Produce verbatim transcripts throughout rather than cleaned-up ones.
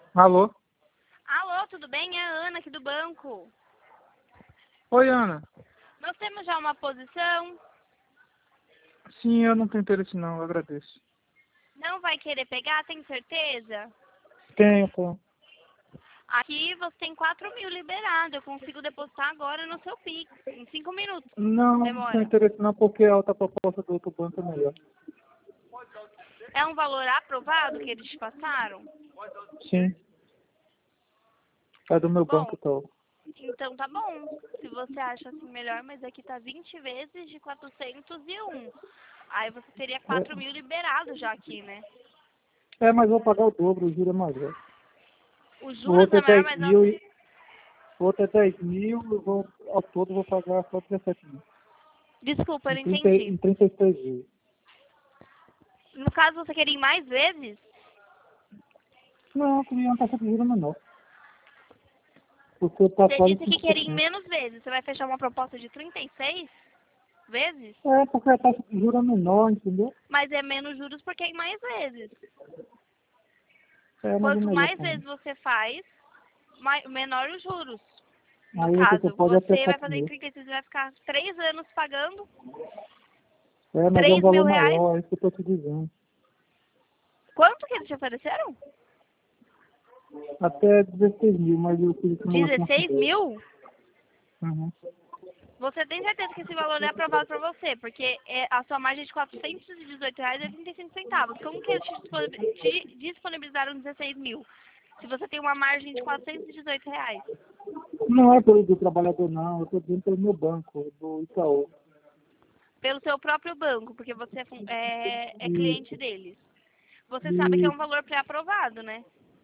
Alô? Alô, tudo bem? É a Ana aqui do banco. Oi, Ana. Nós temos já uma posição. Sim, eu não tenho interesse não, eu agradeço. Não vai querer pegar, tem certeza? Tenho, pô. Aqui você tem quatro mil liberado. Eu consigo depositar agora no seu Pix. Em cinco minutos. Não, não tenho Demora. interesse não, porque a outra proposta do outro banco é melhor. É um valor aprovado que eles te passaram? Sim. É do meu banco Bom, tal. então tá bom. Se você acha assim melhor, mas aqui tá vinte vezes de quatrocentos e um. Aí você teria quatro mil liberado já aqui, né? É, é, mas eu vou pagar o dobro, o juro é maior. Os O juros outro é é maior, dez mas não. mil e o outro é dez mil, eu vou, ao todo eu vou pagar só dezessete mil. Desculpa, eu Em, não trinta, entendi. em trinta e seis dias. No caso, você queria ir mais vezes? Não, eu queria uma taxa de juros menor. Porque tá Você quase disse que cinco por queria em cento. menos vezes. Você vai fechar uma proposta de trinta e seis vezes? É, porque a taxa de juros é menor, entendeu? Mas é menos juros porque é em mais vezes. É, mas é Quanto melhor mais pra mim. vezes você faz, mai- menor os juros. No Aí você caso, pode até você vai quatro fazer em mil. trinta e seis e vai ficar três anos pagando É, mas é um três valor mil reais. maior, é isso que eu tô te dizendo. Quanto que eles te ofereceram? Até dezesseis mil, mas eu fiz simulação com dezesseis dois. mil? Uhum. Você tem certeza que esse valor é aprovado para você? Porque é a sua margem é de quatrocentos e dezoito reais e trinta e cinco centavos. Como que eles te disponibil- te disponibilizaram dezesseis mil? Se você tem uma margem de quatrocentos e dezoito reais. Não é pelo do trabalhador, não. Eu tô dizendo pelo meu banco, do Itaú. Pelo seu próprio banco, porque você é, fun- é, é cliente Isso. deles. Você sabe que é um Isso. valor pré-aprovado, né?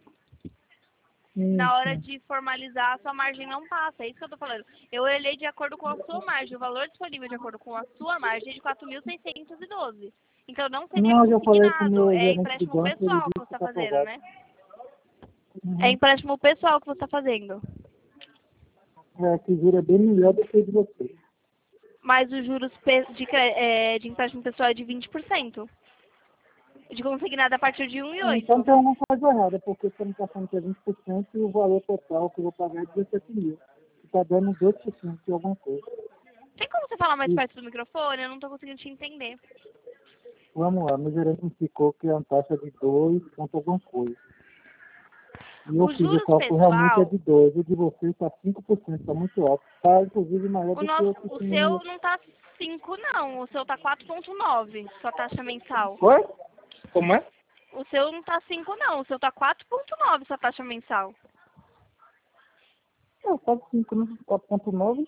Sim, Na hora sim. de formalizar, a sua margem não passa. É isso que eu tô falando. Eu olhei de acordo com a sua margem. O valor disponível de acordo com a sua margem é de quatro mil seiscentos e doze. Então não seria Não, eu já falei com o consignado. meu É gerente do empréstimo banco, ele pessoal que disse você que está tá fazendo, aprovado. né? É Uhum. empréstimo pessoal que você está fazendo. É, que juro é bem melhor do que o de você. Mas os juros pe- de, cre- é, de empréstimo pessoal é de vinte por cento. De consignado a partir de um vírgula Então oito. tem alguma coisa errada, porque você não está falando que é vinte por cento e o valor total que eu vou pagar é dezessete mil. Está dando dois por cento de alguma coisa. Tem como você falar mais E perto do microfone? Eu não estou conseguindo te entender. vamos lá, meu gerente me explicou que é uma taxa de dois ponto alguma coisa. E eu Os fiz o juros cálculo, realmente é pessoal, de dois. O de vocês está cinco por cento, está muito alto. Está inclusive maior o, do que nosso, o que o tinha. seu não tá cinco não. O seu tá quatro vírgula nove, sua taxa mensal. Oi? Como é? O seu não tá cinco não. O seu tá quatro vírgula nove, sua taxa mensal. É, quase cinco, né? quatro ponto nove.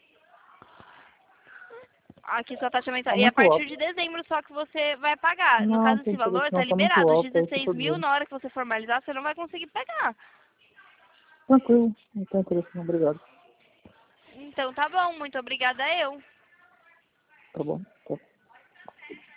Aqui sua taxa mensal. Está E a muito partir alto. de dezembro só que você vai pagar. No Não, caso, tem esse interesse valor não, tá está muito liberado. Os alto, é isso que eu dezesseis estou mil, dizendo. na hora que você formalizar, você não vai conseguir pegar. Tranquilo, não tem interesse não, obrigado. Então tá bom, muito obrigada eu. Tá bom, tá.